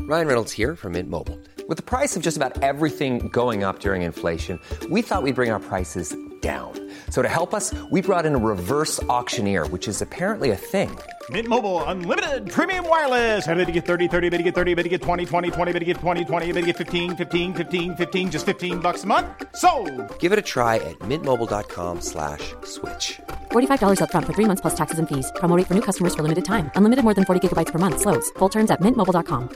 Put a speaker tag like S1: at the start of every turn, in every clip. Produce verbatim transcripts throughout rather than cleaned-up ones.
S1: Ryan Reynolds here from Mint Mobile. With the price of just about everything going up during inflation, we thought we'd bring our prices down. So to help us, we brought in a reverse auctioneer, which is apparently a thing.
S2: Mint Mobile Unlimited Premium Wireless. How to get thirty, thirty, how to get thirty, how to get twenty, twenty, twenty, how to get twenty, twenty, how to get fifteen, fifteen, fifteen, fifteen, just fifteen bucks a month? Sold!
S1: Give it a try at mintmobile.com slash switch.
S3: forty-five dollars up front for three months plus taxes and fees. Promo rate for new customers for limited time. Unlimited more than forty gigabytes per month. Slows full terms at mint mobile dot com.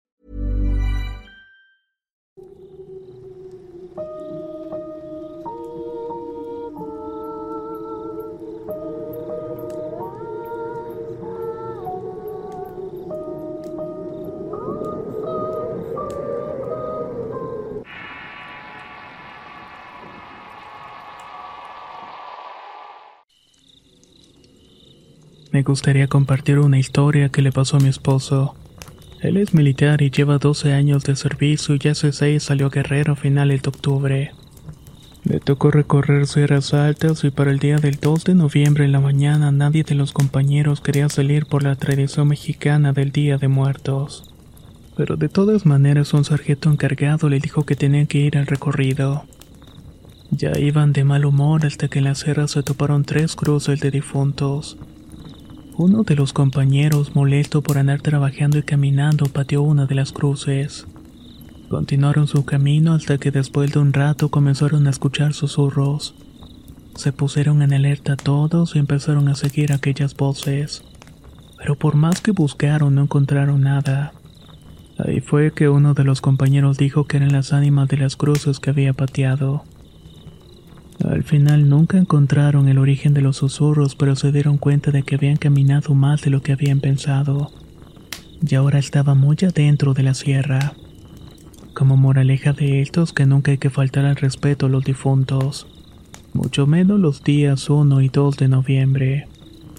S4: Me gustaría compartir una historia que le pasó a mi esposo. Él es militar y lleva doce años de servicio y hace seis salió a Guerrero a finales de octubre. Le tocó recorrer sierras altas y para el día del dos de noviembre en la mañana nadie de los compañeros quería salir por la tradición mexicana del Día de Muertos. Pero de todas maneras un sargento encargado le dijo que tenían que ir al recorrido. Ya iban de mal humor hasta que en la sierra se toparon tres cruces de difuntos. Uno de los compañeros, molesto por andar trabajando y caminando, pateó una de las cruces. Continuaron su camino hasta que después de un rato comenzaron a escuchar susurros. Se pusieron en alerta todos y empezaron a seguir aquellas voces. Pero por más que buscaron no encontraron nada. Ahí fue que uno de los compañeros dijo que eran las ánimas de las cruces que había pateado. Al final nunca encontraron el origen de los susurros, pero se dieron cuenta de que habían caminado más de lo que habían pensado. Y ahora estaba muy adentro de la sierra. Como moraleja de estos, que nunca hay que faltar al respeto a los difuntos, mucho menos los días uno y dos de noviembre.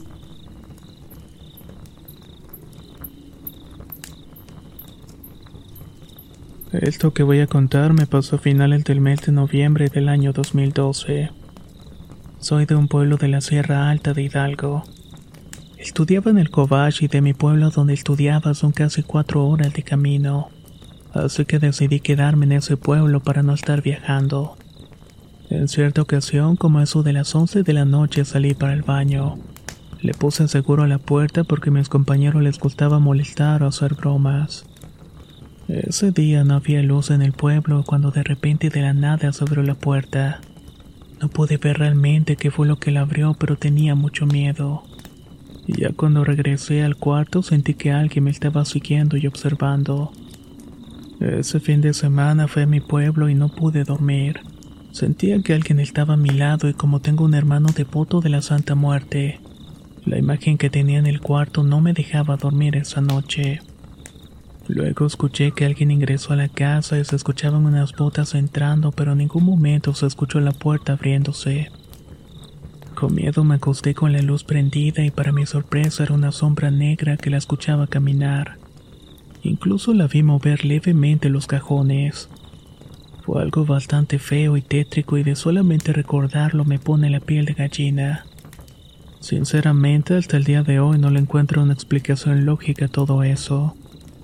S4: Esto que voy a contar me pasó a finales del mes de noviembre del año dos mil doce. Soy de un pueblo de la Sierra Alta de Hidalgo. Estudiaba en el Cobach y de mi pueblo donde estudiaba son casi cuatro horas de camino. Así que decidí quedarme en ese pueblo para no estar viajando. En cierta ocasión, como eso de las once de la noche, salí para el baño. Le puse seguro a la puerta porque a mis compañeros les gustaba molestar o hacer bromas. Ese día no había luz en el pueblo cuando de repente de la nada se abrió la puerta. No pude ver realmente qué fue lo que la abrió, pero tenía mucho miedo. Y ya cuando regresé al cuarto sentí que alguien me estaba siguiendo y observando. Ese fin de semana fui a mi pueblo y no pude dormir. Sentía que alguien estaba a mi lado y como tengo un hermano devoto de la Santa Muerte, la imagen que tenía en el cuarto no me dejaba dormir esa noche. Luego escuché que alguien ingresó a la casa y se escuchaban unas botas entrando, pero en ningún momento se escuchó la puerta abriéndose. Con miedo me acosté con la luz prendida y para mi sorpresa era una sombra negra que la escuchaba caminar. Incluso la vi mover levemente los cajones. Fue algo bastante feo y tétrico y de solamente recordarlo me pone la piel de gallina. Sinceramente, hasta el día de hoy no le encuentro una explicación lógica a todo eso.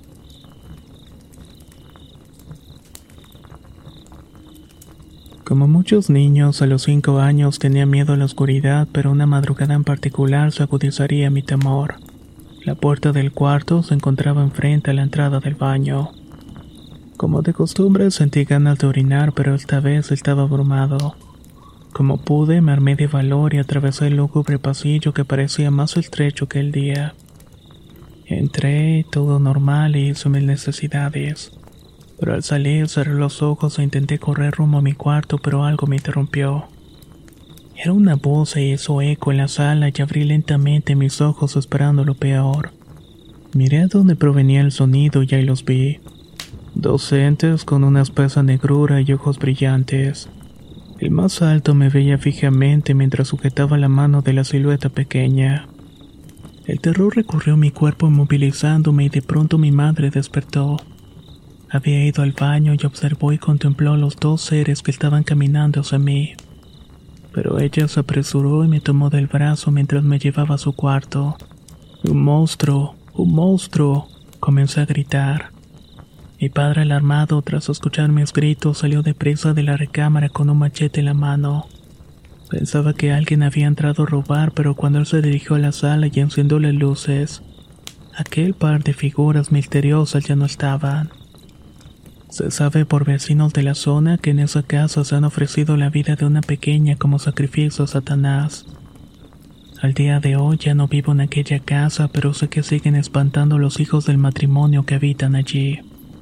S4: Como muchos niños, a los cinco años tenía miedo a la oscuridad, pero una madrugada en particular se agudizaría mi temor. La puerta del cuarto se encontraba enfrente a la entrada del baño. Como de costumbre sentí ganas de orinar, pero esta vez estaba abrumado. Como pude, me armé de valor y atravesé el lúgubre pasillo que parecía más estrecho que el día. Entré, todo normal, y hice mis necesidades. Pero al salir cerré los ojos e intenté correr rumbo a mi cuarto, pero algo me interrumpió. Era una voz e hizo eco en la sala y abrí lentamente mis ojos esperando lo peor. Miré a dónde provenía el sonido y ahí los vi. Dos entes con una espesa negrura y ojos brillantes. El más alto me veía fijamente mientras sujetaba la mano de la silueta pequeña. El terror recorrió mi cuerpo inmovilizándome y de pronto mi madre despertó. Había ido al baño y observó y contempló a los dos seres que estaban caminando hacia mí. Pero ella se apresuró y me tomó del brazo mientras me llevaba a su cuarto. ¡Un monstruo! ¡Un monstruo!, comencé a gritar. Mi padre, alarmado tras escuchar mis gritos, salió deprisa de la recámara con un machete en la mano. Pensaba que alguien había entrado a robar, pero cuando él se dirigió a la sala y encendió las luces, aquel par de figuras misteriosas ya no estaban. Se sabe por vecinos de la zona que en esa casa se han ofrecido la vida de una pequeña como sacrificio a Satanás. Al día de hoy ya no vivo en aquella casa, pero sé que siguen espantando a los hijos del matrimonio que habitan allí.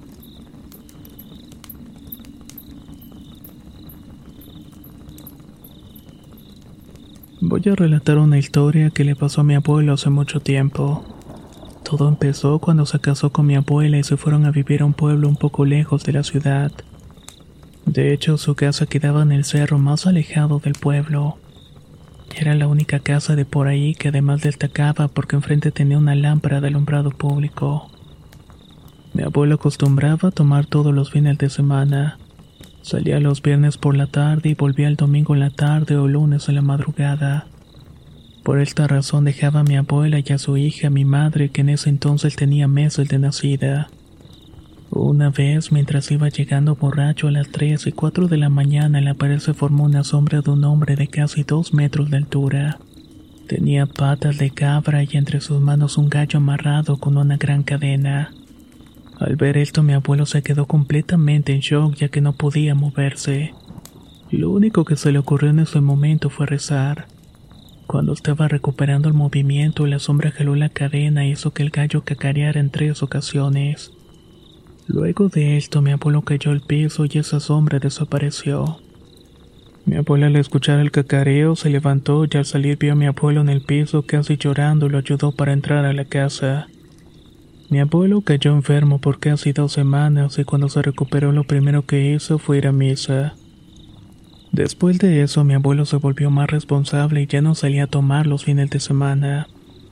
S4: Voy a relatar una historia que le pasó a mi abuelo hace mucho tiempo. Todo empezó cuando se casó con mi abuela y se fueron a vivir a un pueblo un poco lejos de la ciudad. De hecho, su casa quedaba en el cerro más alejado del pueblo. Era la única casa de por ahí que además destacaba porque enfrente tenía una lámpara de alumbrado público. Mi abuelo acostumbraba a tomar todos los fines de semana. Salía los viernes por la tarde y volvía el domingo en la tarde o lunes en la madrugada. Por esta razón dejaba a mi abuela y a su hija, mi madre, que en ese entonces tenía meses de nacida. Una vez, mientras iba llegando borracho a las tres y cuatro de la mañana, en la pared se formó una sombra de un hombre de casi dos metros de altura. Tenía patas de cabra y entre sus manos un gallo amarrado con una gran cadena. Al ver esto, mi abuelo se quedó completamente en shock, ya que no podía moverse. Lo único que se le ocurrió en ese momento fue rezar. Cuando estaba recuperando el movimiento, la sombra jaló la cadena y hizo que el gallo cacareara en tres ocasiones. Luego de esto, mi abuelo cayó al piso y esa sombra desapareció. Mi abuela, al escuchar el cacareo, se levantó y al salir vio a mi abuelo en el piso casi llorando y lo ayudó para entrar a la casa. Mi abuelo cayó enfermo por casi dos semanas y cuando se recuperó lo primero que hizo fue ir a misa. Después de eso, mi abuelo se volvió más responsable y ya no salía a tomar los fines de semana.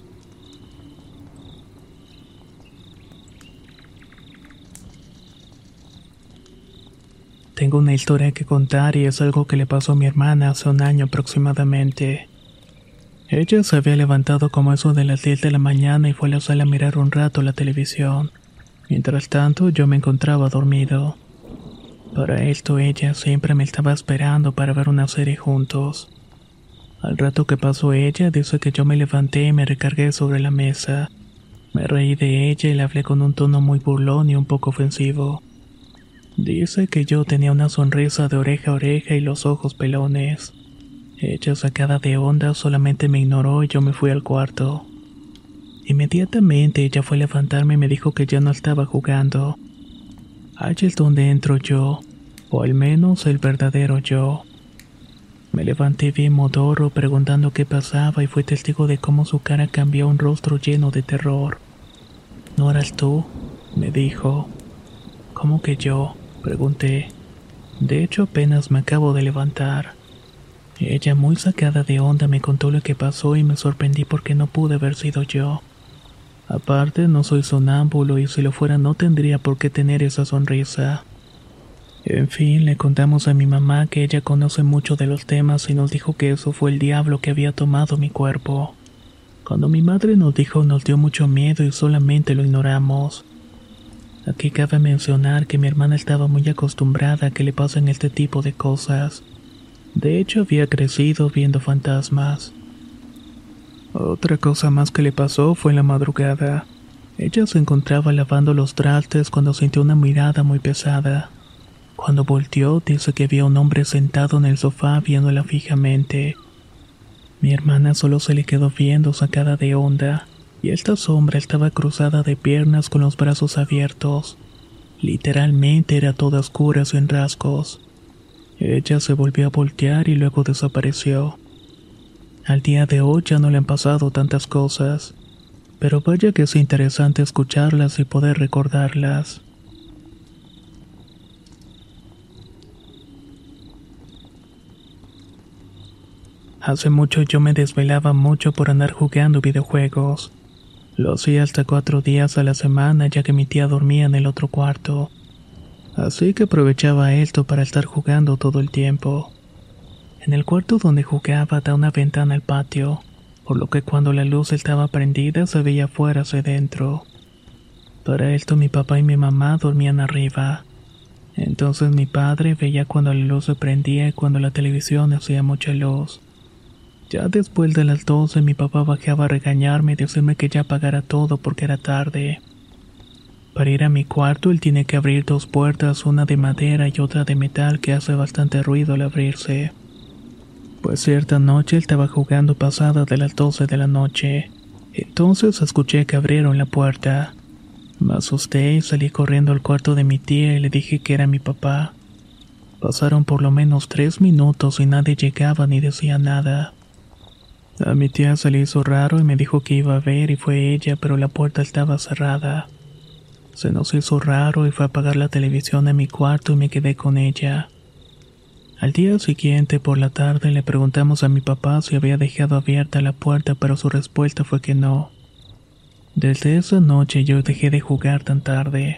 S4: Tengo una historia que contar y es algo que le pasó a mi hermana hace un año aproximadamente. Ella se había levantado como eso de las diez de la mañana y fue a la sala a mirar un rato la televisión. Mientras tanto, yo me encontraba dormido. Para esto, ella siempre me estaba esperando para ver una serie juntos. Al rato que pasó ella, dice que yo me levanté y me recargué sobre la mesa. Me reí de ella y le hablé con un tono muy burlón y un poco ofensivo. Dice que yo tenía una sonrisa de oreja a oreja y los ojos pelones. Ella, sacada de onda, solamente me ignoró y yo me fui al cuarto. Inmediatamente ella fue a levantarme y me dijo que ya no estaba jugando. Allí es donde entro yo, o al menos el verdadero yo. Me levanté bien modorro preguntando qué pasaba y fui testigo de cómo su cara cambió a un rostro lleno de terror. ¿No eras tú?, me dijo. ¿Cómo que yo?, pregunté. De hecho, apenas me acabo de levantar. Ella, muy sacada de onda, me contó lo que pasó y me sorprendí porque no pude haber sido yo. Aparte, no soy sonámbulo y si lo fuera no tendría por qué tener esa sonrisa. En fin, le contamos a mi mamá que ella conoce mucho de los temas y nos dijo que eso fue el diablo que había tomado mi cuerpo. Cuando mi madre nos dijo, nos dio mucho miedo y solamente lo ignoramos. Aquí cabe mencionar que mi hermana estaba muy acostumbrada a que le pasen este tipo de cosas. De hecho, había crecido viendo fantasmas. Otra cosa más que le pasó fue en la madrugada. Ella se encontraba lavando los trastes cuando sintió una mirada muy pesada. Cuando volteó, dice que vio a un hombre sentado en el sofá viéndola fijamente. Mi hermana solo se le quedó viendo sacada de onda, y esta sombra estaba cruzada de piernas con los brazos abiertos. Literalmente era toda oscura sin rasgos. Ella se volvió a voltear y luego desapareció. Al día de hoy ya no le han pasado tantas cosas, pero vaya que es interesante escucharlas y poder recordarlas. Hace mucho yo me desvelaba mucho por andar jugando videojuegos. Lo hacía hasta cuatro días a la semana ya que mi tía dormía en el otro cuarto. Así que aprovechaba esto para estar jugando todo el tiempo. En el cuarto donde jugaba da una ventana al patio, por lo que cuando la luz estaba prendida se veía afuera hacia dentro. Para esto mi papá y mi mamá dormían arriba. Entonces mi padre veía cuando la luz se prendía y cuando la televisión hacía mucha luz. Ya después de las doce mi papá bajaba a regañarme y decirme que ya apagara todo porque era tarde. Para ir a mi cuarto él tiene que abrir dos puertas, una de madera y otra de metal que hace bastante ruido al abrirse. Pues cierta noche él estaba jugando pasada de las doce de la noche. Entonces escuché que abrieron la puerta. Me asusté y salí corriendo al cuarto de mi tía y le dije que era mi papá. Pasaron por lo menos tres minutos y nadie llegaba ni decía nada. A mi tía se le hizo raro y me dijo que iba a ver y fue ella, pero la puerta estaba cerrada. Se nos hizo raro y fue a apagar la televisión en mi cuarto y me quedé con ella. Al día siguiente, por la tarde, le preguntamos a mi papá si había dejado abierta la puerta, pero su respuesta fue que no. Desde esa noche yo dejé de jugar tan tarde.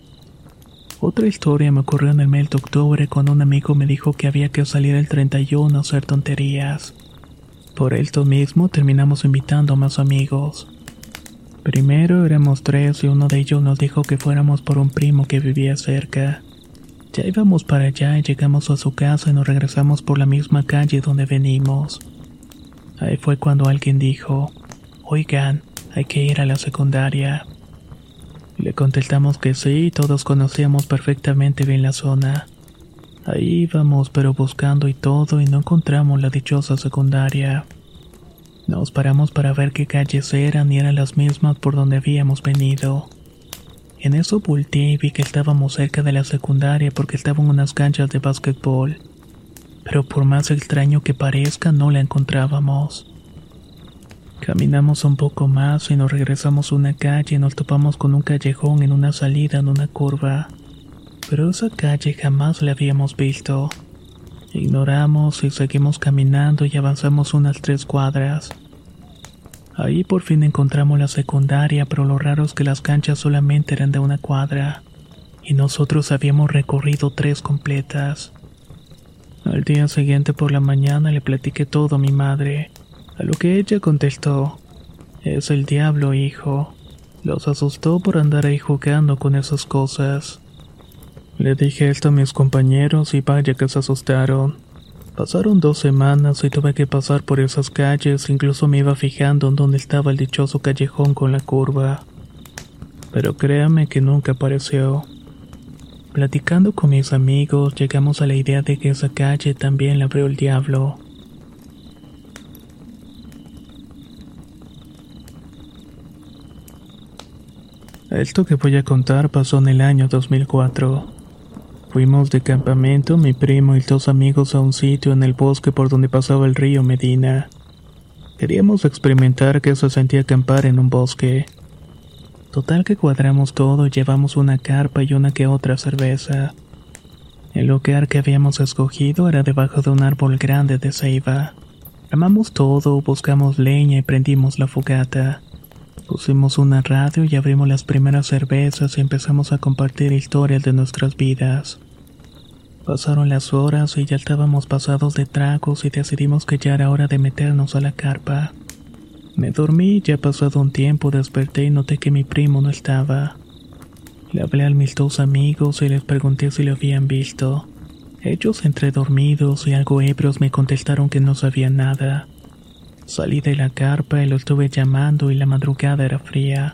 S4: Otra historia me ocurrió en el mes de octubre cuando un amigo me dijo que había que salir el treinta y uno a hacer tonterías. Por esto mismo terminamos invitando a más amigos. Primero éramos tres y uno de ellos nos dijo que fuéramos por un primo que vivía cerca. Ya íbamos para allá y llegamos a su casa y nos regresamos por la misma calle donde venimos. Ahí fue cuando alguien dijo, oigan, hay que ir a la secundaria. Le contestamos que sí y todos conocíamos perfectamente bien la zona. Ahí íbamos pero buscando y todo y no encontramos la dichosa secundaria. Nos paramos para ver qué calles eran y eran las mismas por donde habíamos venido. En eso volteé y vi que estábamos cerca de la secundaria porque estaban unas canchas de básquetbol. Pero por más extraño que parezca, no la encontrábamos. Caminamos un poco más y nos regresamos a una calle y nos topamos con un callejón en una salida en una curva. Pero esa calle jamás la habíamos visto. Ignoramos y seguimos caminando y avanzamos unas tres cuadras. Ahí por fin encontramos la secundaria, pero lo raro es que las canchas solamente eran de una cuadra, y nosotros habíamos recorrido tres completas. Al día siguiente por la mañana le platiqué todo a mi madre, a lo que ella contestó, es el diablo, hijo. Los asustó por andar ahí jugando con esas cosas. Le dije esto a mis compañeros y vaya que se asustaron. Pasaron dos semanas y tuve que pasar por esas calles, incluso me iba fijando en dónde estaba el dichoso callejón con la curva. Pero créame que nunca apareció. Platicando con mis amigos, llegamos a la idea de que esa calle también la abrió el diablo. Esto que voy a contar pasó en el año dos mil cuatro. Fuimos de campamento, mi primo y dos amigos a un sitio en el bosque por donde pasaba el río Medina. Queríamos experimentar qué se sentía acampar en un bosque. Total que cuadramos todo y llevamos una carpa y una que otra cerveza. El lugar que habíamos escogido era debajo de un árbol grande de ceiba. Armamos todo, buscamos leña y prendimos la fogata. Pusimos una radio y abrimos las primeras cervezas y empezamos a compartir historias de nuestras vidas. Pasaron las horas y ya estábamos pasados de tragos y decidimos que ya era hora de meternos a la carpa. Me dormí y ya pasado un tiempo desperté y noté que mi primo no estaba. Le hablé a mis dos amigos y les pregunté si lo habían visto. Ellos, entre dormidos y algo ebrios, me contestaron que no sabían nada. Salí de la carpa y lo estuve llamando y la madrugada era fría.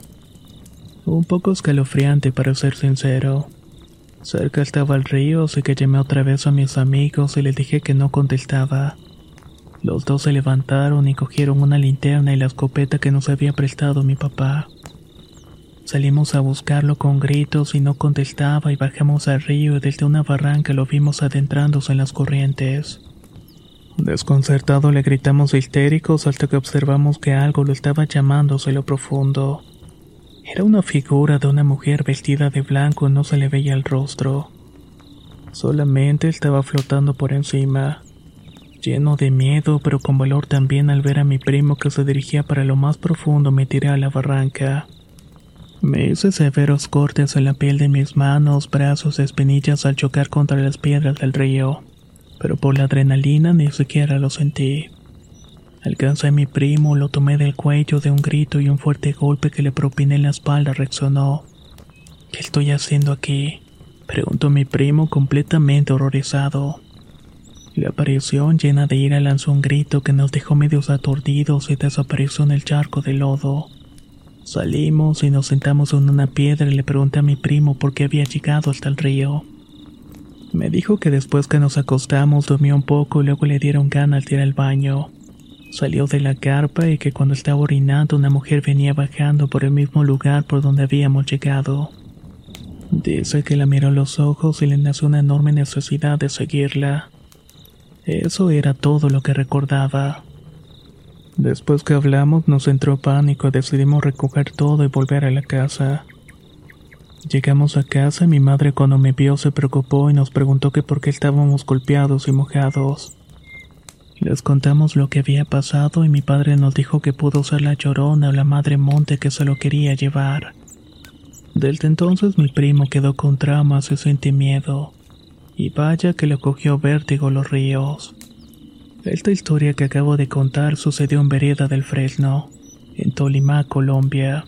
S4: Un poco escalofriante para ser sincero. Cerca estaba el río, así que llamé otra vez a mis amigos y les dije que no contestaba. Los dos se levantaron y cogieron una linterna y la escopeta que nos había prestado mi papá. Salimos a buscarlo con gritos y no contestaba y bajamos al río y desde una barranca lo vimos adentrándose en las corrientes. Desconcertado le gritamos histéricos hasta que observamos que algo lo estaba llamando hacia lo profundo. Era una figura de una mujer vestida de blanco y no se le veía el rostro. Solamente estaba flotando por encima. Lleno de miedo, pero con valor también al ver a mi primo que se dirigía para lo más profundo, me tiré a la barranca. Me hice severos cortes en la piel de mis manos, brazos y espinillas al chocar contra las piedras del río. Pero por la adrenalina ni siquiera lo sentí. Alcancé a mi primo, lo tomé del cuello de un grito y un fuerte golpe que le propiné en la espalda reaccionó. ¿Qué estoy haciendo aquí?, preguntó mi primo completamente horrorizado. La aparición, llena de ira, lanzó un grito que nos dejó medios aturdidos y desapareció en el charco de lodo. Salimos y nos sentamos en una piedra y le pregunté a mi primo por qué había llegado hasta el río. Me dijo que después que nos acostamos durmió un poco y luego le dieron ganas de ir al baño. Salió de la carpa y que cuando estaba orinando una mujer venía bajando por el mismo lugar por donde habíamos llegado. Dice que la miró a los ojos y le nació una enorme necesidad de seguirla. Eso era todo lo que recordaba. Después que hablamos nos entró pánico y decidimos recoger todo y volver a la casa. Llegamos a casa y mi madre cuando me vio se preocupó y nos preguntó que por qué estábamos golpeados y mojados. Les contamos lo que había pasado y mi padre nos dijo que pudo ser la Llorona o la Madre Monte que se lo quería llevar. Desde entonces mi primo quedó con traumas y sentí miedo. Y vaya que le cogió vértigo los ríos. Esta historia que acabo de contar sucedió en Vereda del Fresno, en Tolima, Colombia.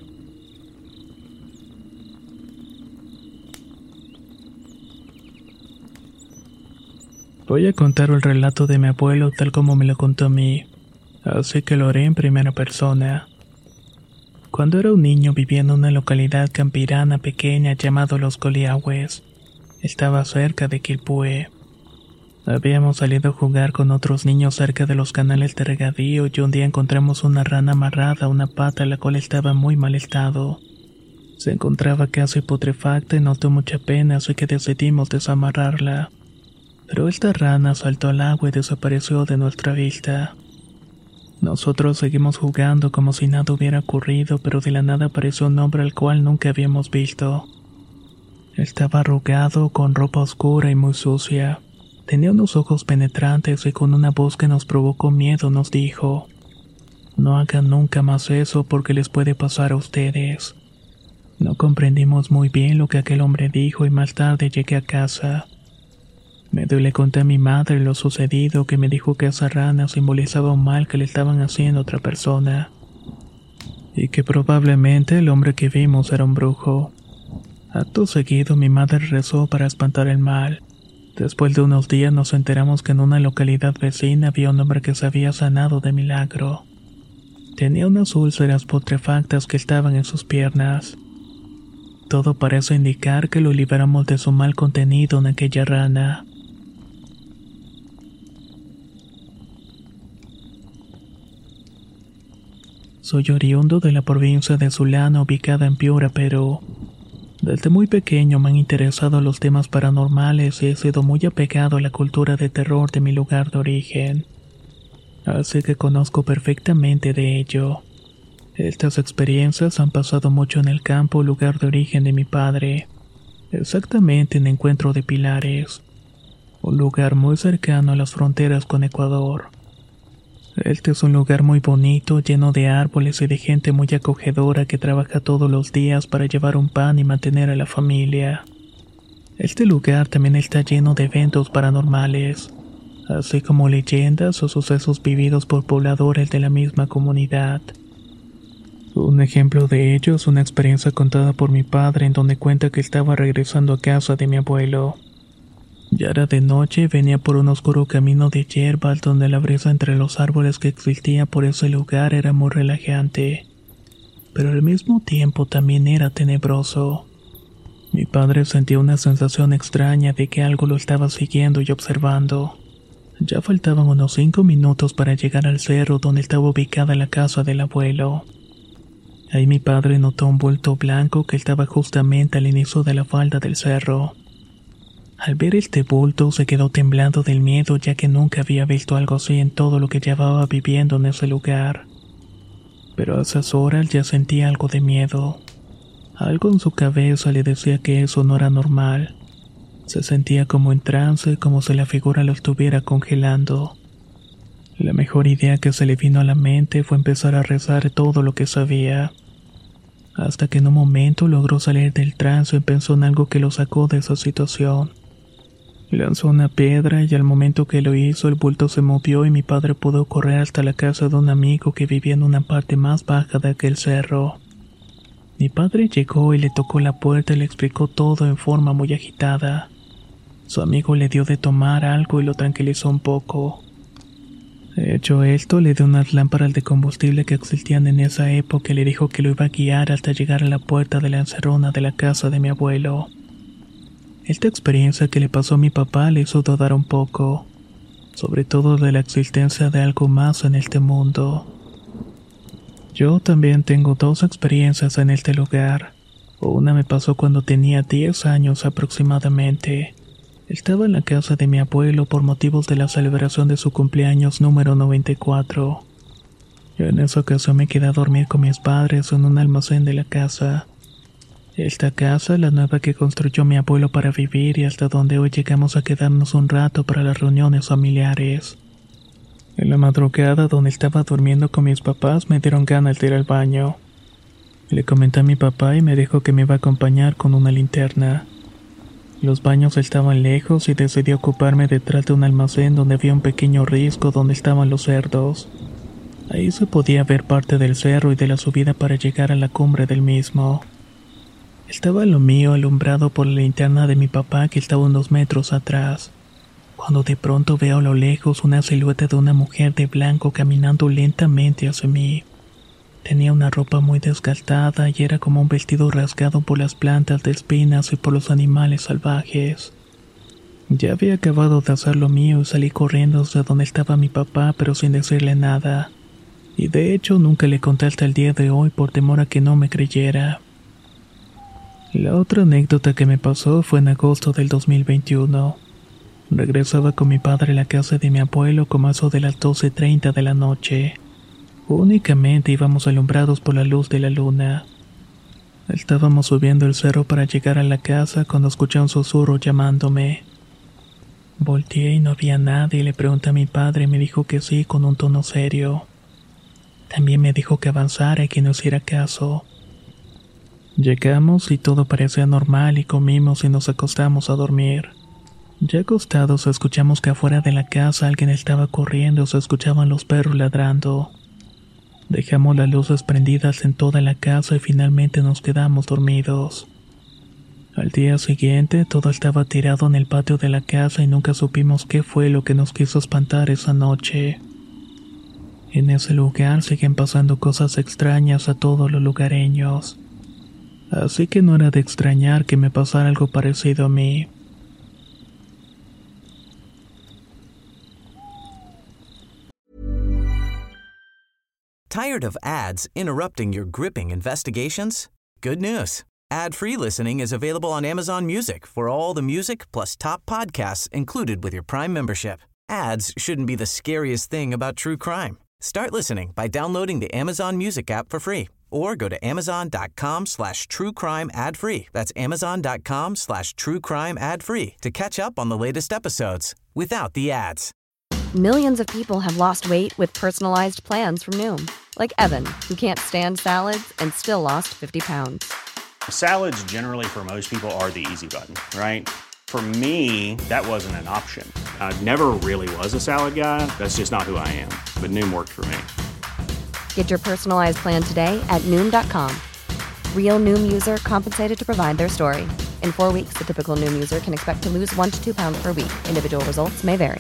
S4: Voy a contar el relato de mi abuelo tal como me lo contó a mí, así que lo haré en primera persona. Cuando era un niño vivía en una localidad campirana pequeña llamada Los Coliahues. Estaba cerca de Quilpué. Habíamos salido a jugar con otros niños cerca de los canales de regadío y un día encontramos una rana amarrada a una pata la cual estaba en muy mal estado. Se encontraba casi putrefacta y nos dio mucha pena, así que decidimos desamarrarla. Pero esta rana saltó al agua y desapareció de nuestra vista. Nosotros seguimos jugando como si nada hubiera ocurrido, pero de la nada apareció un hombre al cual nunca habíamos visto. Estaba arrugado, con ropa oscura y muy sucia. Tenía unos ojos penetrantes y con una voz que nos provocó miedo nos dijo: «No hagan nunca más eso porque les puede pasar a ustedes». No comprendimos muy bien lo que aquel hombre dijo y más tarde llegué a casa. Me le conté a mi madre lo sucedido, que me dijo que esa rana simbolizaba un mal que le estaban haciendo a otra persona. Y que probablemente el hombre que vimos era un brujo. Acto seguido mi madre rezó para espantar el mal. Después de unos días nos enteramos que en una localidad vecina había un hombre que se había sanado de milagro. Tenía unas úlceras putrefactas que estaban en sus piernas. Todo parece indicar que lo liberamos de su mal contenido en aquella rana. Soy oriundo de la provincia de Zulana, ubicada en Piura, Perú. Desde muy pequeño me han interesado los temas paranormales y he sido muy apegado a la cultura de terror de mi lugar de origen. Así que conozco perfectamente de ello. Estas experiencias han pasado mucho en el campo, lugar de origen de mi padre. Exactamente en Encuentro de Pilares, un lugar muy cercano a las fronteras con Ecuador. Este es un lugar muy bonito, lleno de árboles y de gente muy acogedora que trabaja todos los días para llevar un pan y mantener a la familia. Este lugar también está lleno de eventos paranormales, así como leyendas o sucesos vividos por pobladores de la misma comunidad. Un ejemplo de ello es una experiencia contada por mi padre en donde cuenta que estaba regresando a casa de mi abuelo. Ya era de noche y venía por un oscuro camino de hierbas donde la brisa entre los árboles que existía por ese lugar era muy relajante, pero al mismo tiempo también era tenebroso. Mi padre sentía una sensación extraña de que algo lo estaba siguiendo y observando. Ya faltaban unos cinco minutos para llegar al cerro donde estaba ubicada la casa del abuelo. Ahí mi padre notó un bulto blanco que estaba justamente al inicio de la falda del cerro. Al ver este bulto se quedó temblando del miedo, ya que nunca había visto algo así en todo lo que llevaba viviendo en ese lugar. Pero a esas horas ya sentía algo de miedo. Algo en su cabeza le decía que eso no era normal. Se sentía como en trance, como si la figura lo estuviera congelando. La mejor idea que se le vino a la mente fue empezar a rezar todo lo que sabía. Hasta que en un momento logró salir del trance y pensó en algo que lo sacó de esa situación. Lanzó una piedra y al momento que lo hizo el bulto se movió y mi padre pudo correr hasta la casa de un amigo que vivía en una parte más baja de aquel cerro. Mi padre llegó y le tocó la puerta y le explicó todo en forma muy agitada. Su amigo le dio de tomar algo y lo tranquilizó un poco. Hecho esto, le dio unas lámparas de combustible que existían en esa época y le dijo que lo iba a guiar hasta llegar a la puerta de la encerrona de la casa de mi abuelo. Esta experiencia que le pasó a mi papá le hizo dudar un poco, sobre todo de la existencia de algo más en este mundo. Yo también tengo dos experiencias en este lugar. Una me pasó cuando tenía diez años aproximadamente. Estaba en la casa de mi abuelo por motivos de la celebración de su cumpleaños número noventa y cuatro. Yo en esa ocasión me quedé a dormir con mis padres en un almacén de la casa. Esta casa, la nueva que construyó mi abuelo para vivir y hasta donde hoy llegamos a quedarnos un rato para las reuniones familiares. En la madrugada, donde estaba durmiendo con mis papás, me dieron ganas de ir al baño. Le comenté a mi papá y me dijo que me iba a acompañar con una linterna. Los baños estaban lejos y decidí ocuparme detrás de un almacén donde había un pequeño risco donde estaban los cerdos. Ahí se podía ver parte del cerro y de la subida para llegar a la cumbre del mismo. Estaba lo mío alumbrado por la linterna de mi papá que estaba unos metros atrás, cuando de pronto veo a lo lejos una silueta de una mujer de blanco caminando lentamente hacia mí. Tenía una ropa muy desgastada y era como un vestido rasgado por las plantas de espinas y por los animales salvajes. Ya había acabado de hacer lo mío y salí corriendo hacia donde estaba mi papá, pero sin decirle nada. Y de hecho nunca le conté hasta el día de hoy por temor a que no me creyera. La otra anécdota que me pasó fue en agosto del dos mil veintiuno. Regresaba con mi padre a la casa de mi abuelo como a eso de las doce treinta de la noche. Únicamente íbamos alumbrados por la luz de la luna. Estábamos subiendo el cerro para llegar a la casa cuando escuché un susurro llamándome. Volteé y no había nadie y le pregunté a mi padre y me dijo que sí con un tono serio. También me dijo que avanzara y que no hiciera caso. Llegamos y todo parecía normal y comimos y nos acostamos a dormir. Ya acostados escuchamos que afuera de la casa alguien estaba corriendo y se escuchaban los perros ladrando. Dejamos las luces prendidas en toda la casa y finalmente nos quedamos dormidos. Al día siguiente todo estaba tirado en el patio de la casa y nunca supimos qué fue lo que nos quiso espantar esa noche. En ese lugar siguen pasando cosas extrañas a todos los lugareños. Así que no era de extrañar que me pasara algo parecido a mí.
S5: Tired of ads interrupting your gripping investigations? Good news. Ad-free listening is available on Amazon Music for all the music plus top podcasts included with your Prime membership. Ads shouldn't be the scariest thing about true crime. Start listening by downloading the Amazon Music app for free or go to amazon.com slash true crime ad free. That's amazon.com slash true crime ad free to catch up on the latest episodes without the ads.
S6: Millions of people have lost weight with personalized plans from Noom. Like Evan, who can't stand salads and still lost fifty pounds.
S7: Salads generally for most people are the easy button, right? For me, that wasn't an option. I never really was a salad guy. That's just not who I am. But Noom worked for me.
S6: Get your personalized plan today at Noom dot com. Real Noom user compensated to provide their story. In four weeks, the typical Noom user can expect to lose one to two pounds per week. Individual results may vary.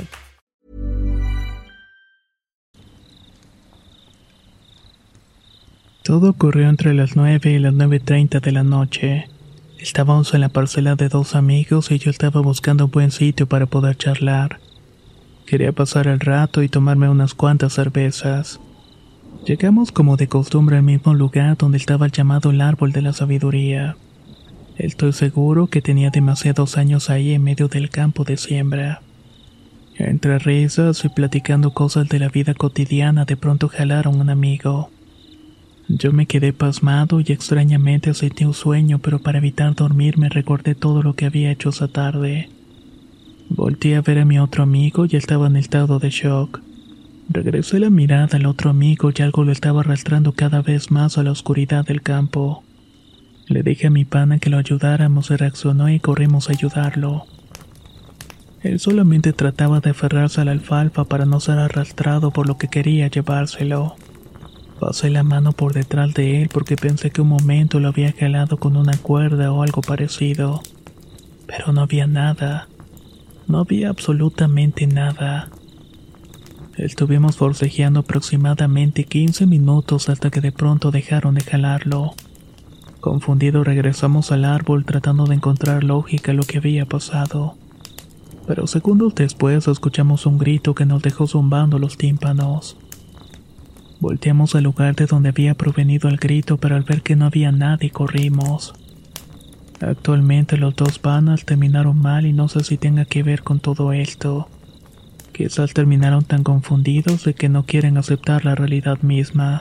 S4: Todo ocurrió entre las nueve y las nueve treinta de la noche. Estábamos en la parcela de dos amigos y yo estaba buscando un buen sitio para poder charlar. Quería pasar el rato y tomarme unas cuantas cervezas. Llegamos como de costumbre al mismo lugar donde estaba el llamado el árbol de la sabiduría. Estoy seguro que tenía demasiados años ahí en medio del campo de siembra. Entre risas y platicando cosas de la vida cotidiana, de pronto jalaron a un amigo. Yo me quedé pasmado y extrañamente sentí un sueño, pero para evitar dormirme recordé todo lo que había hecho esa tarde. Volteé a ver a mi otro amigo y estaba en estado de shock. Regresé la mirada al otro amigo y algo lo estaba arrastrando cada vez más a la oscuridad del campo. Le dije a mi pana que lo ayudáramos y reaccionó y corrimos a ayudarlo. Él solamente trataba de aferrarse a la alfalfa para no ser arrastrado por lo que quería llevárselo. Pasé la mano por detrás de él porque pensé que un momento lo había jalado con una cuerda o algo parecido. Pero no había nada. No había absolutamente nada. Estuvimos forcejeando aproximadamente quince minutos hasta que de pronto dejaron de jalarlo. Confundido regresamos al árbol tratando de encontrar lógica a lo que había pasado. Pero segundos después escuchamos un grito que nos dejó zumbando los tímpanos. Volteamos al lugar de donde había provenido el grito, pero al ver que no había nadie corrimos. Actualmente los dos panas terminaron mal y no sé si tenga que ver con todo esto. Quizás terminaron tan confundidos de que no quieren aceptar la realidad misma.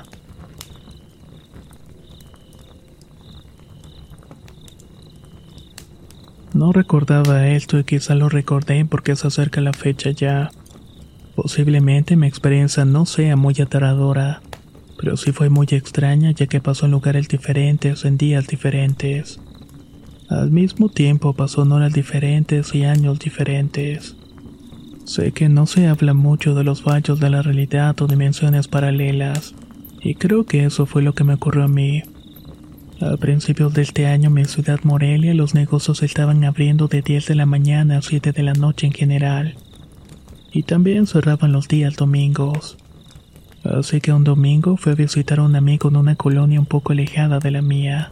S4: No recordaba esto y quizá lo recordé porque se acerca la fecha ya. Posiblemente mi experiencia no sea muy aterradora, pero sí fue muy extraña ya que pasó en lugares diferentes en días diferentes. Al mismo tiempo pasó en horas diferentes y años diferentes. Sé que no se habla mucho de los fallos de la realidad o dimensiones paralelas, y creo que eso fue lo que me ocurrió a mí. A principios de este año en mi ciudad Morelia los negocios estaban abriendo de diez de la mañana a siete de la noche en general. Y también cerraban los días domingos. Así que un domingo fui a visitar a un amigo en una colonia un poco alejada de la mía.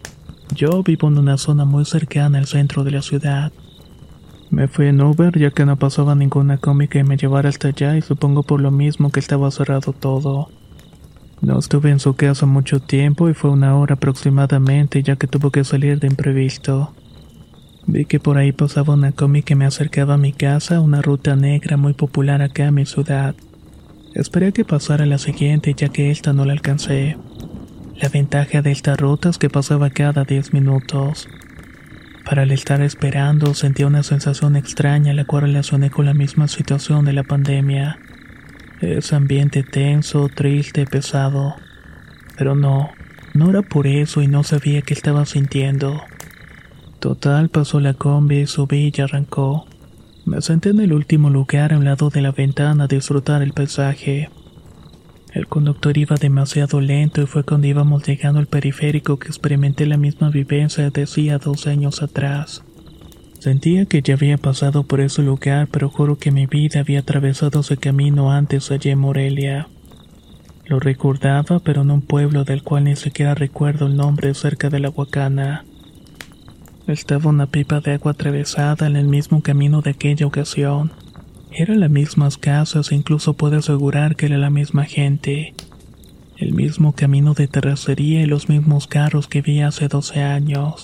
S4: Yo vivo en una zona muy cercana al centro de la ciudad. Me fui en Uber ya que no pasaba ninguna combi que me llevara hasta allá y supongo por lo mismo que estaba cerrado todo. No estuve en su casa mucho tiempo y fue una hora aproximadamente ya que tuvo que salir de imprevisto. Vi que por ahí pasaba una combi que me acercaba a mi casa, una ruta negra muy popular acá en mi ciudad. Esperé a que pasara la siguiente ya que esta no la alcancé. La ventaja de esta ruta es que pasaba cada diez minutos. Para al estar esperando sentía una sensación extraña la cual relacioné con la misma situación de la pandemia. Ese ambiente tenso, triste, pesado. Pero no, no era por eso y no sabía qué estaba sintiendo. Total, pasó la combi, subí y arrancó. Me senté en el último lugar a un lado de la ventana a disfrutar el paisaje. El conductor iba demasiado lento y fue cuando íbamos llegando al periférico que experimenté la misma vivencia de hacía dos años atrás. Sentía que ya había pasado por ese lugar, pero juro que mi vida había atravesado ese camino antes allá en Morelia. Lo recordaba, pero en un pueblo del cual ni siquiera recuerdo el nombre, cerca de la Huacana. Estaba una pipa de agua atravesada en el mismo camino de aquella ocasión. Eran las mismas casas e incluso puedo asegurar que era la misma gente. El mismo camino de terracería y los mismos carros que vi hace doce años.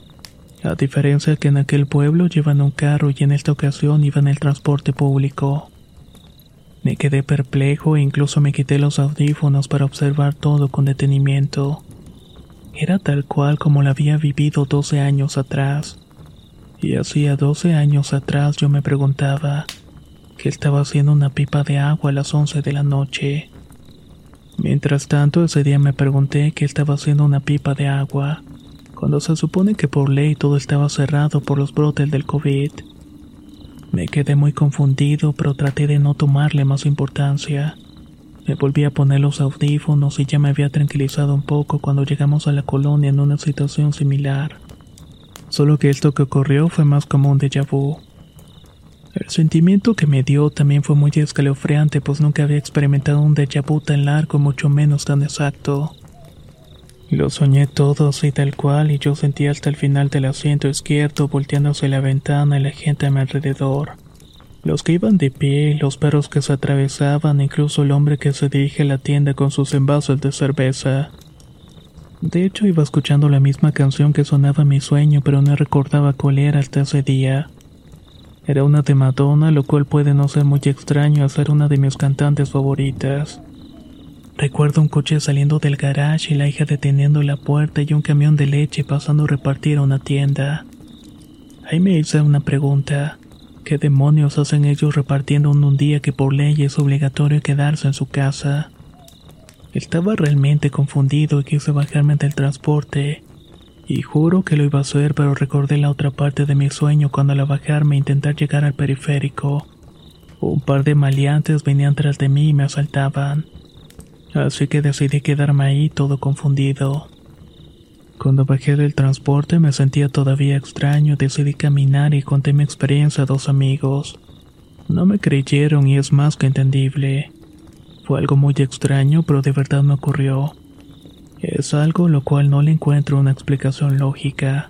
S4: A diferencia que en aquel pueblo llevan un carro y en esta ocasión iba en el transporte público. Me quedé perplejo e incluso me quité los audífonos para observar todo con detenimiento. Era tal cual como la había vivido doce años atrás. Y hacía doce años atrás yo me preguntaba qué estaba haciendo una pipa de agua a las once de la noche. Mientras tanto, ese día me pregunté qué estaba haciendo una pipa de agua, cuando se supone que por ley todo estaba cerrado por los brotes del COVID. Me quedé muy confundido, pero traté de no tomarle más importancia. Me volví a poner los audífonos y ya me había tranquilizado un poco cuando llegamos a la colonia en una situación similar. Solo que esto que ocurrió fue más como un déjà vu. El sentimiento que me dio también fue muy escalofriante, pues nunca había experimentado un déjà vu tan largo, mucho menos tan exacto. Lo soñé todo así tal cual y yo sentía hasta el final del asiento izquierdo volteando hacia la ventana y la gente a mi alrededor. Los que iban de pie, los perros que se atravesaban, incluso el hombre que se dirige a la tienda con sus envases de cerveza. De hecho, iba escuchando la misma canción que sonaba en mi sueño, pero no recordaba cuál era hasta ese día. Era una de Madonna, lo cual puede no ser muy extraño al ser una de mis cantantes favoritas. Recuerdo un coche saliendo del garage y la hija deteniendo la puerta y un camión de leche pasando a repartir a una tienda. Ahí me hice una pregunta. ¿Qué demonios hacen ellos repartiendo en un día que por ley es obligatorio quedarse en su casa? Estaba realmente confundido y quise bajarme del transporte. Y juro que lo iba a hacer, pero recordé la otra parte de mi sueño cuando al bajarme e intentar llegar al periférico. Un par de maleantes venían tras de mí y me asaltaban. así que decidí quedarme ahí todo confundido. Cuando bajé del transporte me sentía todavía extraño, decidí caminar y conté mi experiencia a dos amigos. No me creyeron y es más que entendible. Fue algo muy extraño, pero de verdad me ocurrió. Es algo lo cual no le encuentro una explicación lógica.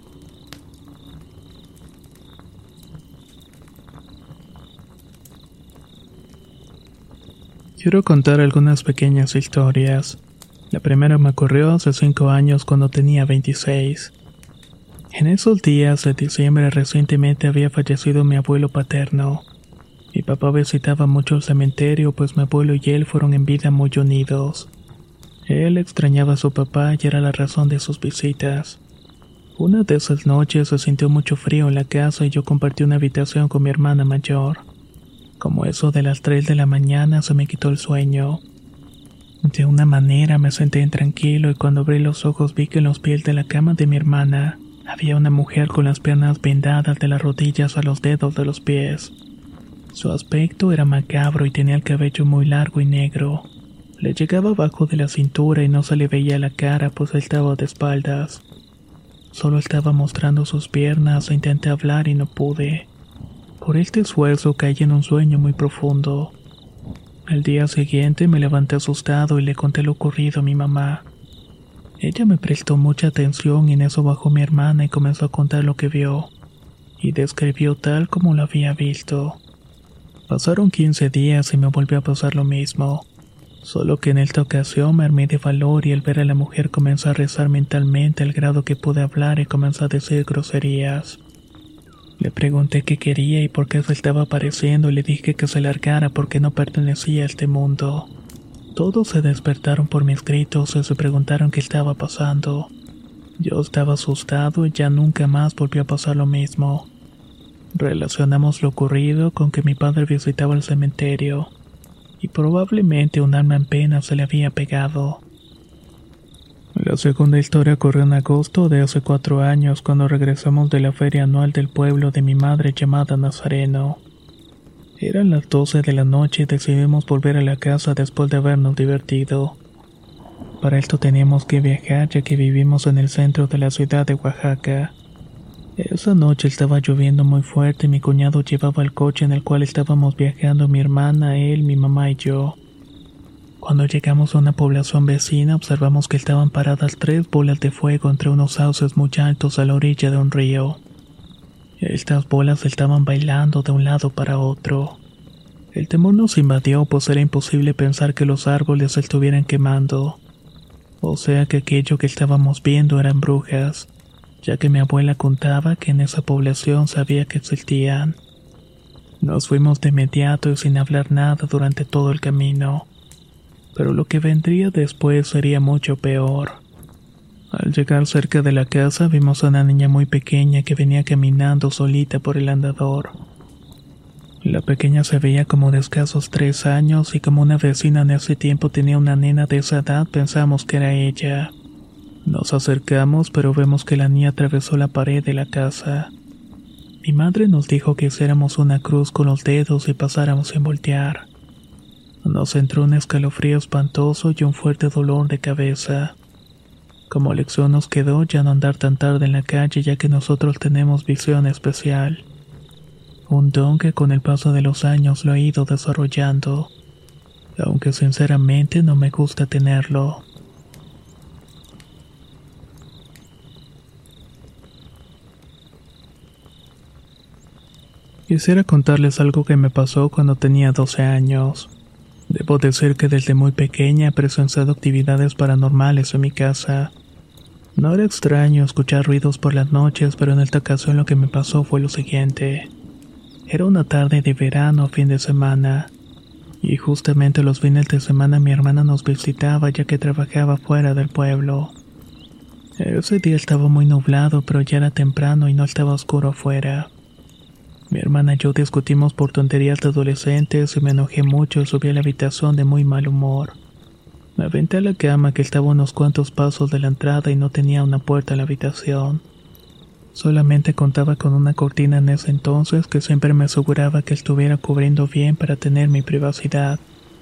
S4: Quiero contar algunas pequeñas historias. La primera me ocurrió hace cinco años cuando tenía veintiséis. En esos días de diciembre recientemente había fallecido mi abuelo paterno. Mi papá visitaba mucho el cementerio, pues mi abuelo y él fueron en vida muy unidos. Él extrañaba a su papá y era la razón de sus visitas. Una de esas noches se sintió mucho frío en la casa y yo compartí una habitación con mi hermana mayor. Como eso de las tres de la mañana se me quitó el sueño. De una manera me senté intranquilo y cuando abrí los ojos vi que en los pies de la cama de mi hermana había una mujer con las piernas vendadas de las rodillas a los dedos de los pies. Su aspecto era macabro y tenía el cabello muy largo y negro. Le llegaba abajo de la cintura y no se le veía la cara pues estaba de espaldas. Solo estaba mostrando sus piernas e intenté hablar y no pude. Por este esfuerzo caí en un sueño muy profundo. Al día siguiente me levanté asustado y le conté lo ocurrido a mi mamá. Ella me prestó mucha atención y en eso bajó mi hermana y comenzó a contar lo que vio, y describió tal como lo había visto. Pasaron quince días y me volvió a pasar lo mismo, solo que en esta ocasión me armé de valor y al ver a la mujer comencé a rezar mentalmente al grado que pude hablar y comenzó a decir groserías. Le pregunté qué quería y por qué se estaba apareciendo y le dije que se largara porque no pertenecía a este mundo. Todos se despertaron por mis gritos y se preguntaron qué estaba pasando. Yo estaba asustado y ya nunca más volvió a pasar lo mismo. Relacionamos lo ocurrido con que mi padre visitaba el cementerio y probablemente un alma en pena se le había pegado. La segunda historia ocurrió en agosto de hace cuatro años cuando regresamos de la feria anual del pueblo de mi madre llamada Nazareno. Eran las doce de la noche y decidimos volver a la casa después de habernos divertido. Para esto teníamos que viajar ya que vivimos en el centro de la ciudad de Oaxaca. Esa noche estaba lloviendo muy fuerte y mi cuñado llevaba el coche en el cual estábamos viajando mi hermana, él, mi mamá y yo. Cuando llegamos a una población vecina observamos que estaban paradas tres bolas de fuego entre unos sauces muy altos a la orilla de un río. Estas bolas estaban bailando de un lado para otro. El temor nos invadió pues era imposible pensar que los árboles se estuvieran quemando. O sea que aquello que estábamos viendo eran brujas, ya que mi abuela contaba que en esa población sabía que existían. Nos fuimos de inmediato y sin hablar nada durante todo el camino. Pero lo que vendría después sería mucho peor. Al llegar cerca de la casa vimos a una niña muy pequeña que venía caminando solita por el andador. La pequeña se veía como de escasos tres años y como una vecina en ese tiempo tenía una nena de esa edad pensamos que era ella. Nos acercamos pero vemos que la niña atravesó la pared de la casa. Mi madre nos dijo que hiciéramos una cruz con los dedos y pasáramos sin voltear. Nos entró un escalofrío espantoso y un fuerte dolor de cabeza. Como lección nos quedó ya no andar tan tarde en la calle ya que nosotros tenemos visión especial. Un don que con el paso de los años lo he ido desarrollando, aunque sinceramente no me gusta tenerlo. Quisiera contarles algo que me pasó cuando tenía doce años. Debo decir que desde muy pequeña he presenciado actividades paranormales en mi casa. No era extraño escuchar ruidos por las noches, pero en esta ocasión lo que me pasó fue lo siguiente. Era una tarde de verano, fin de semana, y justamente los fines de semana mi hermana nos visitaba ya que trabajaba fuera del pueblo. Ese día estaba muy nublado, pero ya era temprano y no estaba oscuro afuera. Mi hermana y yo discutimos por tonterías de adolescentes y me enojé mucho y subí a la habitación de muy mal humor. Me aventé a la cama que estaba a unos cuantos pasos de la entrada y no tenía una puerta a la habitación. Solamente contaba con una cortina en ese entonces que siempre me aseguraba que estuviera cubriendo bien para tener mi privacidad.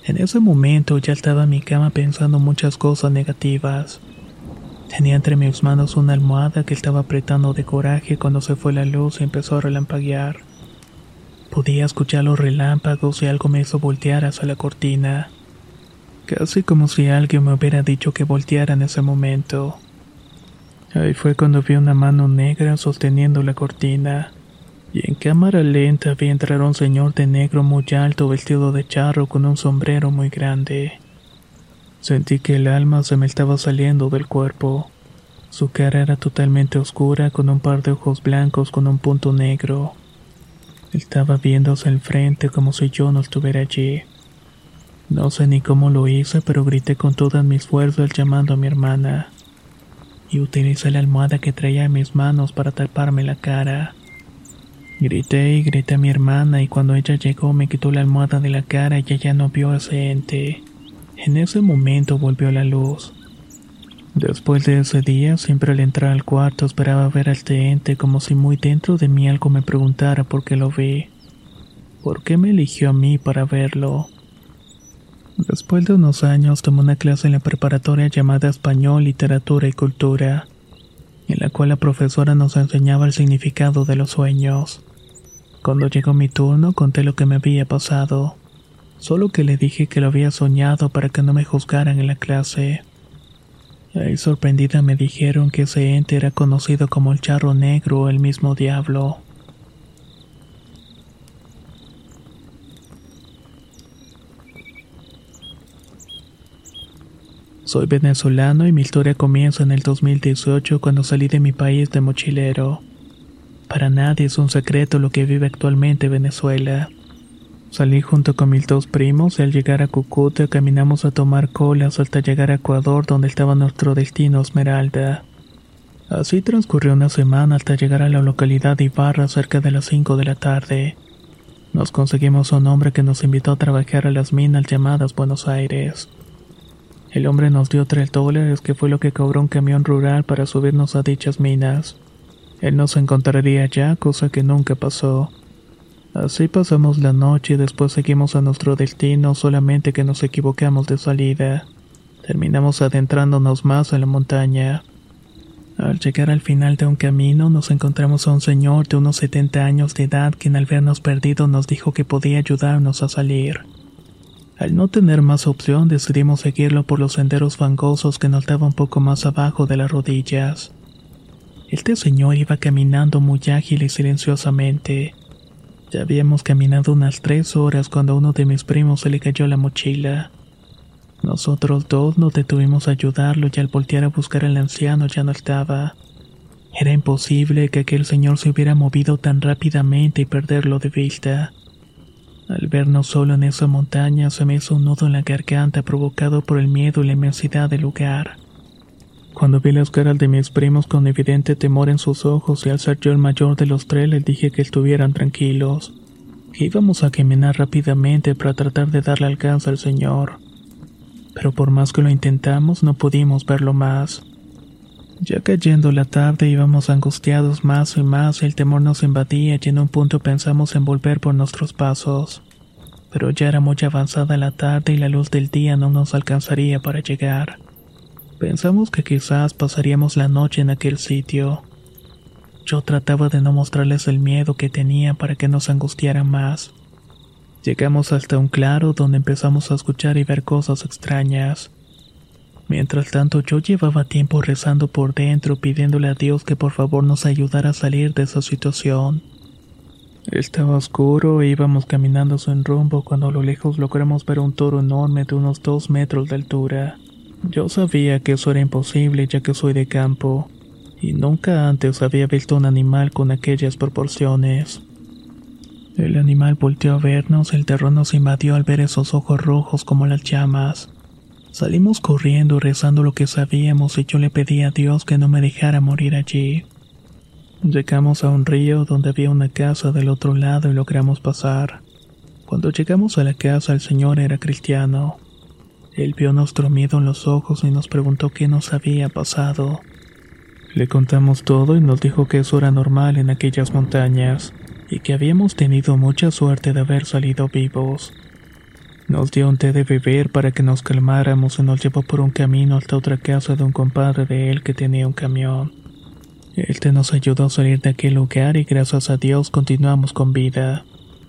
S4: En ese momento ya estaba en mi cama pensando muchas cosas negativas. Tenía entre mis manos una almohada que estaba apretando de coraje cuando se fue la luz y empezó a relampaguear. Podía escuchar los relámpagos y algo me hizo voltear hacia la cortina. Casi como si alguien me hubiera dicho que volteara en ese momento. Ahí fue cuando vi una mano negra sosteniendo la cortina. Y en cámara lenta vi entrar a un señor de negro muy alto vestido de charro con un sombrero muy grande. Sentí que el alma se me estaba saliendo del cuerpo. Su cara era totalmente oscura con un par de ojos blancos con un punto negro. Estaba viendo hacia el frente como si yo no estuviera allí. No sé ni cómo lo hice, pero grité con todas mis fuerzas llamando a mi hermana. Y utilicé la almohada que traía en mis manos para taparme la cara. Grité y grité a mi hermana y cuando ella llegó me quitó la almohada de la cara y ella no vio a ese ente. En ese momento volvió la luz. Después de ese día, siempre al entrar al cuarto esperaba ver a este ente como si muy dentro de mí algo me preguntara por qué lo vi. ¿Por qué me eligió a mí para verlo? Después de unos años tomé una clase en la preparatoria llamada Español, Literatura y Cultura, en la cual la profesora nos enseñaba el significado de los sueños. Cuando llegó mi turno conté lo que me había pasado, solo que le dije que lo había soñado para que no me juzgaran en la clase. Ahí sorprendida me dijeron que ese ente era conocido como el charro negro o el mismo diablo. Soy venezolano y mi historia comienza en el dos mil dieciocho cuando salí de mi país de mochilero. Para nadie es un secreto lo que vive actualmente Venezuela. Salí junto con mis dos primos y al llegar a Cúcuta caminamos a tomar colas hasta llegar a Ecuador donde estaba nuestro destino Esmeralda. Así transcurrió una semana hasta llegar a la localidad de Ibarra cerca de las cinco de la tarde. Nos conseguimos a un hombre que nos invitó a trabajar a las minas llamadas Buenos Aires. El hombre nos dio tres dólares, que fue lo que cobró un camión rural para subirnos a dichas minas. Él nos encontraría allá, cosa que nunca pasó. Así pasamos la noche y después seguimos a nuestro destino, solamente que nos equivocamos de salida. Terminamos adentrándonos más en la montaña. Al llegar al final de un camino, nos encontramos a un señor de unos setenta años de edad, quien al vernos perdidos nos dijo que podía ayudarnos a salir. Al no tener más opción, decidimos seguirlo por los senderos fangosos que nos daban un poco más abajo de las rodillas. Este señor iba caminando muy ágil y silenciosamente. Ya habíamos caminado unas tres horas cuando a uno de mis primos se le cayó la mochila. Nosotros dos nos detuvimos a ayudarlo y al voltear a buscar al anciano ya no estaba. Era imposible que aquel señor se hubiera movido tan rápidamente y perderlo de vista. Al vernos solo en esa montaña se me hizo un nudo en la garganta provocado por el miedo y la inmensidad del lugar. Cuando vi las caras de mis primos con evidente temor en sus ojos y al ser yo el mayor de los tres les dije que estuvieran tranquilos, que íbamos a caminar rápidamente para tratar de darle alcance al señor. Pero por más que lo intentamos no pudimos verlo más. Ya cayendo la tarde íbamos angustiados más y más y el temor nos invadía y en un punto pensamos en volver por nuestros pasos. Pero ya era muy avanzada la tarde y la luz del día no nos alcanzaría para llegar. Pensamos que quizás pasaríamos la noche en aquel sitio. Yo trataba de no mostrarles el miedo que tenía para que no se angustiaran más. Llegamos hasta un claro donde empezamos a escuchar y ver cosas extrañas. Mientras tanto yo llevaba tiempo rezando por dentro pidiéndole a Dios que por favor nos ayudara a salir de esa situación. Estaba oscuro e íbamos caminando sin rumbo cuando a lo lejos logramos ver un toro enorme de unos dos metros de altura. Yo sabía que eso era imposible ya que soy de campo, y nunca antes había visto un animal con aquellas proporciones. El animal volteó a vernos, el terror nos invadió al ver esos ojos rojos como las llamas. Salimos corriendo rezando lo que sabíamos y yo le pedí a Dios que no me dejara morir allí. Llegamos a un río donde había una casa del otro lado y logramos pasar. Cuando llegamos a la casa el señor era cristiano. Él vio nuestro miedo en los ojos y nos preguntó qué nos había pasado. Le contamos todo y nos dijo que eso era normal en aquellas montañas y que habíamos tenido mucha suerte de haber salido vivos. Nos dio un té de beber para que nos calmáramos y nos llevó por un camino hasta otra casa de un compadre de él que tenía un camión. El té nos ayudó a salir de aquel lugar y gracias a Dios continuamos con vida.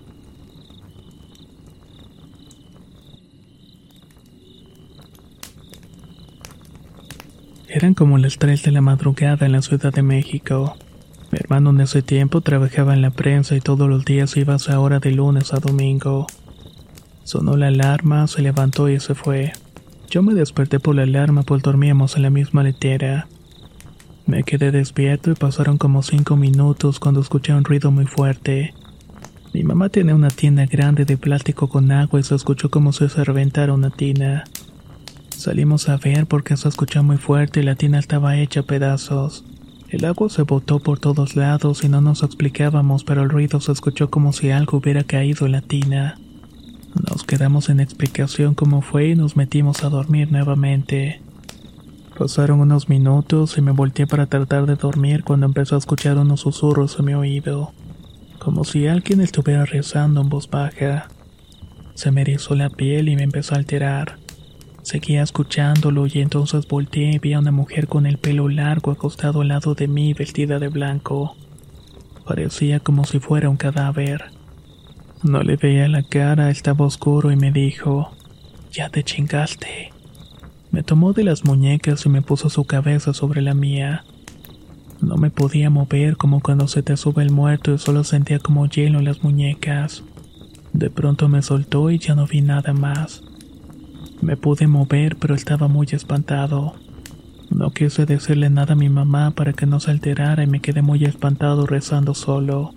S4: Eran como las tres de la madrugada en la Ciudad de México. Mi hermano en ese tiempo trabajaba en la prensa y todos los días iba a esa hora de lunes a domingo. Sonó la alarma, se levantó y se fue. Yo me desperté por la alarma pues dormíamos en la misma litera. Me quedé despierto y pasaron como cinco minutos cuando escuché un ruido muy fuerte. Mi mamá tenía una tina grande de plástico con agua y se escuchó como si se reventara una tina. Salimos a ver porque se escuchó muy fuerte y la tina estaba hecha a pedazos. El agua se botó por todos lados y no nos explicábamos, pero el ruido se escuchó como si algo hubiera caído en la tina. Nos quedamos sin explicación cómo fue y nos metimos a dormir nuevamente. Pasaron unos minutos y me volteé para tratar de dormir cuando empezó a escuchar unos susurros en mi oído, como si alguien estuviera rezando en voz baja. Se me erizó la piel y me empezó a alterar. Seguía escuchándolo y entonces volteé y vi a una mujer con el pelo largo acostado al lado de mí vestida de blanco. Parecía como si fuera un cadáver. No le veía la cara, estaba oscuro y me dijo, «Ya te chingaste». Me tomó de las muñecas y me puso su cabeza sobre la mía. No me podía mover como cuando se te sube el muerto y solo sentía como hielo en las muñecas. De pronto me soltó y ya no vi nada más. Me pude mover pero estaba muy espantado. No quise decirle nada a mi mamá para que no se alterara y me quedé muy espantado rezando solo.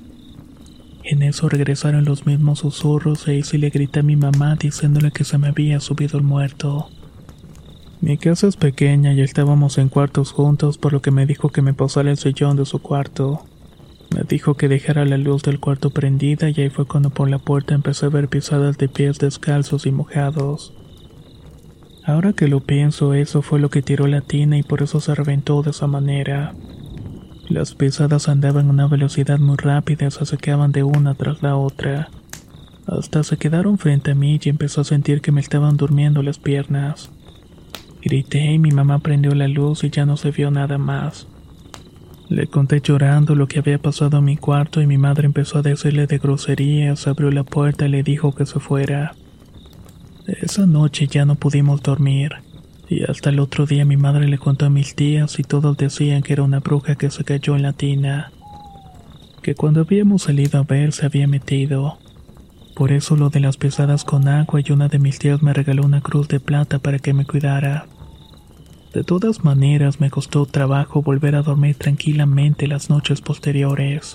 S4: En eso regresaron los mismos susurros e hice y le grité a mi mamá diciéndole que se me había subido el muerto. Mi casa es pequeña y estábamos en cuartos juntos, por lo que me dijo que me pasara el sillón de su cuarto. Me dijo que dejara la luz del cuarto prendida y ahí fue cuando por la puerta empecé a ver pisadas de pies descalzos y mojados. Ahora que lo pienso, eso fue lo que tiró la tina y por eso se reventó de esa manera. Las pisadas andaban a una velocidad muy rápida y se acercaban de una tras la otra. Hasta se quedaron frente a mí y empezó a sentir que me estaban durmiendo las piernas. Grité y mi mamá prendió la luz y ya no se vio nada más. Le conté llorando lo que había pasado en mi cuarto y mi madre empezó a decirle de groserías, abrió la puerta y le dijo que se fuera. Esa noche ya no pudimos dormir. Y hasta el otro día mi madre le contó a mis tías y todos decían que era una bruja que se cayó en la tina. Que cuando habíamos salido a ver se había metido. Por eso lo de las pesadas con agua y una de mis tías me regaló una cruz de plata para que me cuidara. De todas maneras me costó trabajo volver a dormir tranquilamente las noches posteriores.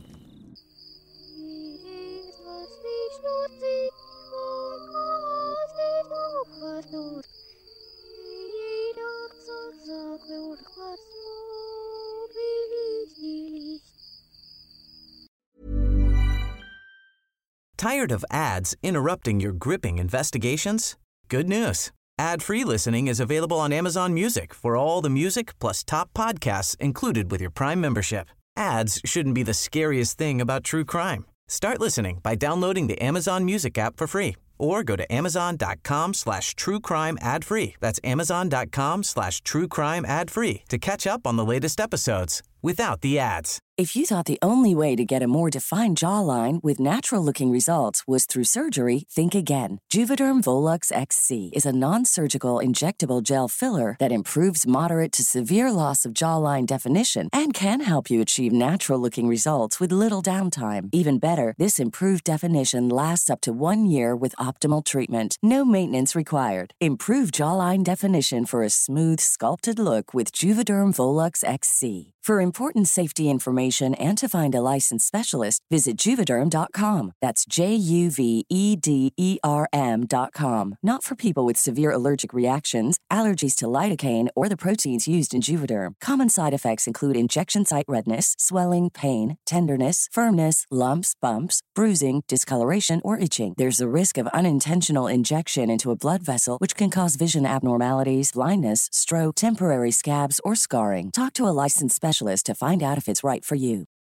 S5: Tired of ads interrupting your gripping investigations? Good news. Ad-free listening is available on Amazon Music for all the music plus top podcasts included with your Prime membership. Ads shouldn't be the scariest thing about true crime. Start listening by downloading the Amazon Music app for free or go to amazon.com slash true crime ad free. That's amazon.com slash true crime ad free to catch up on the latest episodes without the ads.
S8: If you thought the only way to get a more defined jawline with natural-looking results was through surgery, think again. Juvederm Volux X C is a non-surgical injectable gel filler that improves moderate to severe loss of jawline definition and can help you achieve natural-looking results with little downtime. Even better, this improved definition lasts up to one year with optimal treatment. No maintenance required. Improve jawline definition for a smooth, sculpted look with Juvederm Volux X C. For important safety information and to find a licensed specialist, visit Juvederm dot com. That's J U V E D E R M dot com. Not for people with severe allergic reactions, allergies to lidocaine, or the proteins used in Juvederm. Common side effects include injection site redness, swelling, pain, tenderness, firmness, lumps, bumps, bruising, discoloration, or itching. There's a risk of unintentional injection into a blood vessel, which can cause vision abnormalities, blindness, stroke, temporary scabs, or scarring. Talk to a licensed specialist to find out if it's right for you.